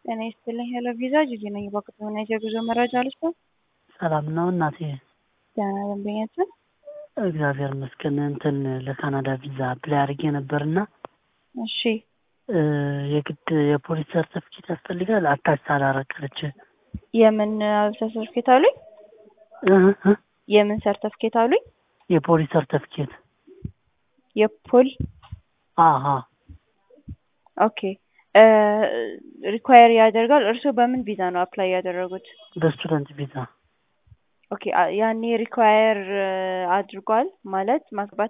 ጤና ይስጥልኝ ሄሎ ቪዛ ጂጂ ነኝ። በቅጥተኛ የጉዞ መረጃ ልስጥ። ሰላም ነው እናቴ? ደህና ደንበኛችን እግዚአብሔር ይመስገን። እንትን ለካናዳ ቪዛ አፕላይ አድርጌ ነበርና እሺ የግድ የፖሊስ ሰርቲፊኬት ያስፈልጋል። አታች ሳላረቀረች የምን ሰርቲፊኬት አሉኝ? የምን ሰርቲፊኬት አሉኝ? የፖሊስ ሰርቲፊኬት። የፖል አሃ ኦኬ ሪኳየር ያደርጋል። እርሱ በምን ቪዛ ነው አፕላይ ያደረጉት? በስቱደንት ቪዛ። ኦኬ ያኔ ሪኳየር አድርጓል ማለት ማግባት